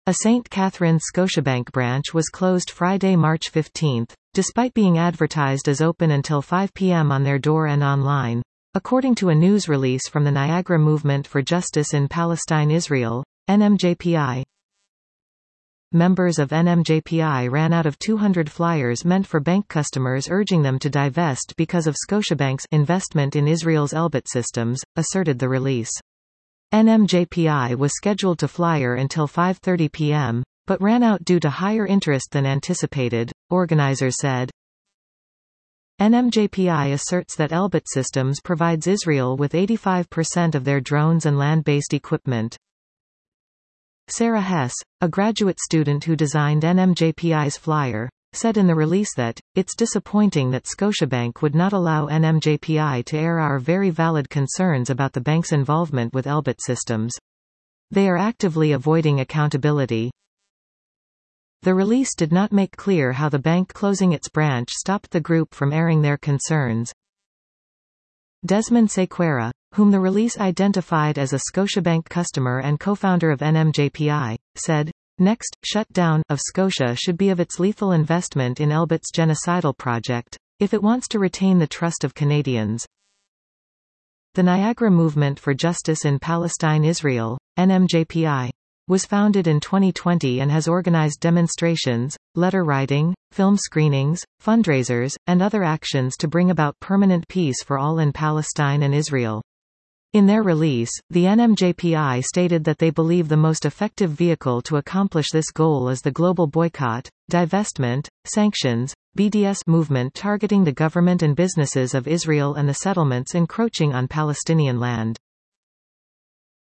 A St. Catharines Scotiabank branch was closed Friday, March 15, despite being advertised as open until 5 p.m. on their door and online, according to a news release from the Niagara Movement for Justice in Palestine-Israel, NMJPI. Members of NMJPI ran out of 200 flyers meant for bank customers urging them to divest because of Scotiabank's investment in Israel's Elbit Systems, asserted the release. NMJPI was scheduled to flyer until 5:30 p.m., but ran out due to higher interest than anticipated, organizers said. NMJPI asserts that Elbit Systems provides Israel with 85% of their drones and land-based equipment. Sarah Hess, a graduate student who designed NMJPI's flyer, said in the release that, "It's disappointing that Scotiabank would not allow NMJPI to air our very valid concerns about the bank's involvement with Elbit Systems. They are actively avoiding accountability." The release did not make clear how the bank closing its branch stopped the group from airing their concerns. Desmond Sequeira, whom the release identified as a Scotiabank customer and co-founder of NMJPI, said, "Next shutdown of Scotia should be of its lethal investment in Elbit's genocidal project, if it wants to retain the trust of Canadians." The Niagara Movement for Justice in Palestine-Israel, NMJPI, was founded in 2020 and has organized demonstrations, letter writing, film screenings, fundraisers, and other actions to bring about permanent peace for all in Palestine and Israel. In their release, the NMJPI stated that they believe the most effective vehicle to accomplish this goal is the global boycott, divestment, sanctions, BDS movement targeting the government and businesses of Israel and the settlements encroaching on Palestinian land.